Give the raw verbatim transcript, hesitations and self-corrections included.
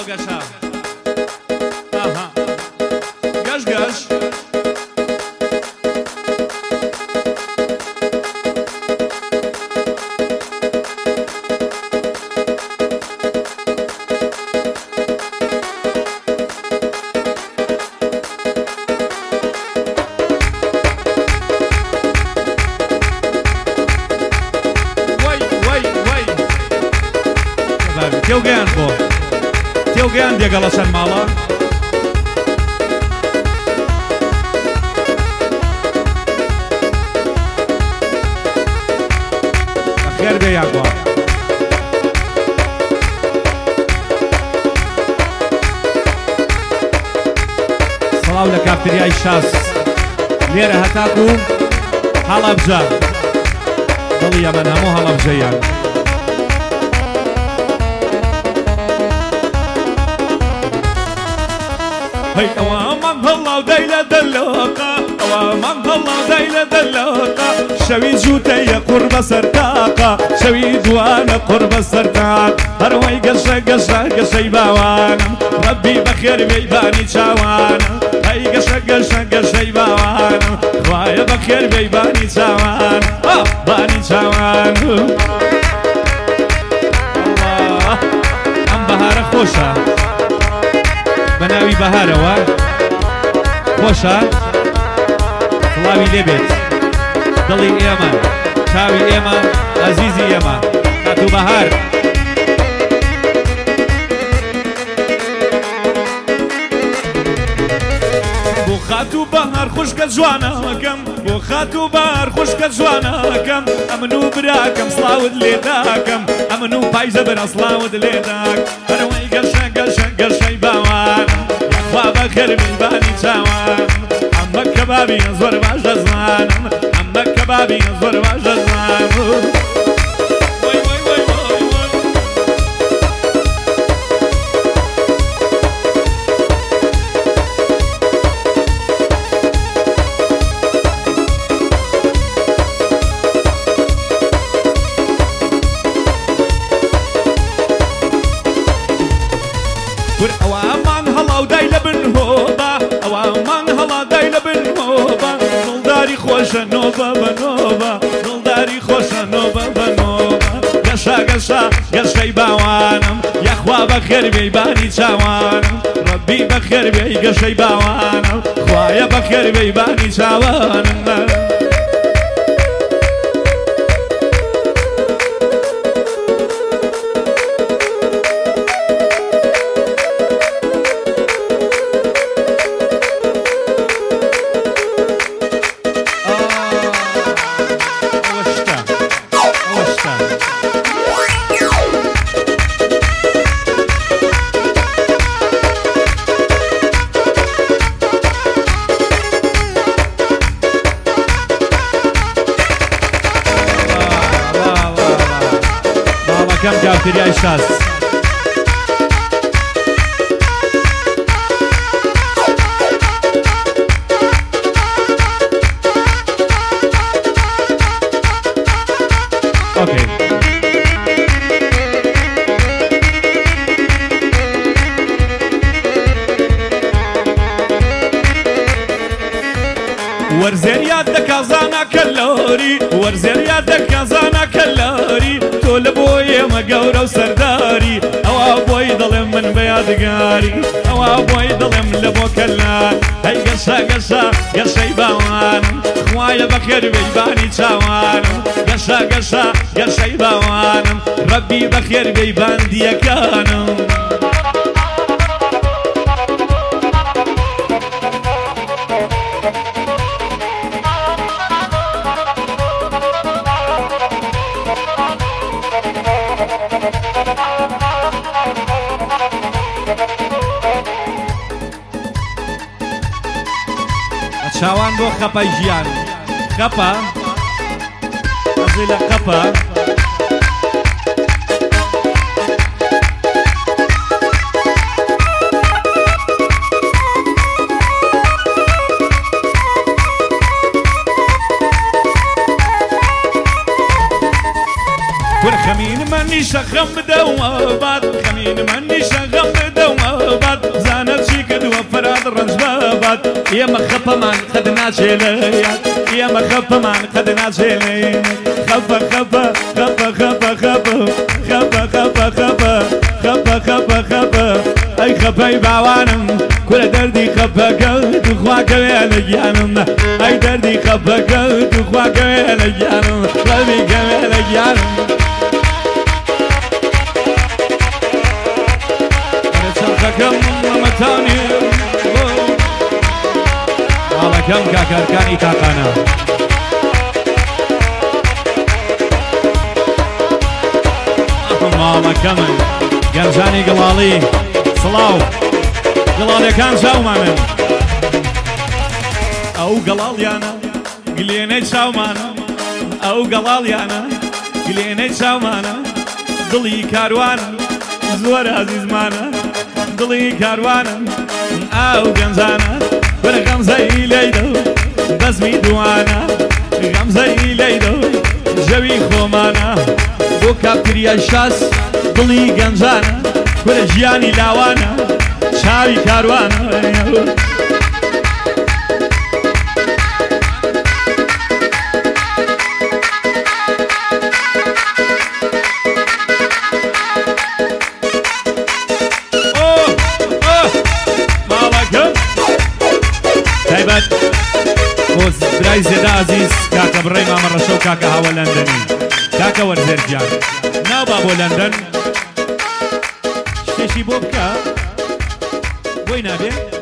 بڕۆ گەشە ئاها گەش گەش تێوگەیان بۆ تێوگەیان دێگەڵە چەند ماڵە بەخێر بێ یاگوڵ سەڵاو لە کافتریای شاس لێرە هەتاکو هەڵەبجە دڵی ئەمەن هەموو هەڵەبجەیان هي أوامان هلا وديلا دلوقا أوامان هلا وديلا دلوقا شوي جوتي قرب سرتاقا شوي دوانا قرب سرتاق هروي قشا قشا قشا باوانم ربي بخير بيباني شاوانم هي قشا قشا قشا باوانم خوايا بخير بيباني شاوان آه باني شاوان الله أم بهار خوشا بەناوی بەهارەوە خۆشە سڵاوی لێبێت دڵی ئێمە چاوی ئێمە ئەزیزی ئێمە هاتوو بەهار بۆ خاتوو بەهار خوشکە جوانەکەم بۆ خاتوو بەهار خوشکە جوانەکەم ئەمن و براکەم سڵاوت لێداکەم ئەمن و پایزە بەرە سڵاوت لێداک هەروەی گەشە گەشە گەشەی باوانم بابا خربي باني تاوان عمك كبابي زور باش دزانم عمك كبابي زور باش دزانم وي وي وي وي أوامان هلا ودايلة بنهوبة أوامان هلا دايلة بنهوبة نلداري خوشة نوبة بنوبة نلداري خوشة نوبة بنوبة قشا قشا قشا باوانم يا خوا بخير بيباني تاوانم ربي بخير بي قشا باوانم خوايا بخير بيباني تاوانم كم كافترياي شاس اوكي ورزيريات دكازانا كالوري ورزيريات دكازانا كالوري تول بوي ما قورو سرداري او ابوي ظلم من بيادقاري او ابوي ظلم لبو كلان هي قشا قشا قشا باوان خوايا بخير بيباني تاوان قشا قشا قشا باوان ربي بخير بيبان ديكانم چاوان بۆ خەپەی ژیان خەپە ئەزی لە خەپە خمين مني شخم بدوابات خمين مني شخم بدوابات زانت شيكد وفراد رنجبابات يا مخفى من خدنا شيليات يا مخفى من خدنا شيليات خفى خفى خفى خفى خفى خفى خفى خفى خفى خفى خفى اي خفى بعوانم كل دردي خفى قلت اخواك يا لجانم اي دردي خفى قلت اخواك يا لجانم قلبي كم لجانم كم متاني على كم كاكركاني تاقانا ماما كمن جرجاني قلالي صلاو قلالي كان شاومانا او قلالي انا قليني شاومانا او قلالي انا قليني شاومانا ضلي كاروانا زور عزيز مانا ضلي كاروانا او غمزانا ولا غمزة إليدو بزمي دوانا غمزة إليدو جوي خومانا بو كابتريا شاس ضلي غمزانا ولا جياني لاوانا شاوي كاروانا تايبت بوز براي زيادة عزيز كاكا براي ماما رشو كاكا هوا لندني كاكا ورزرجان ناو بابو لندن شتشي بوبكا وين ابي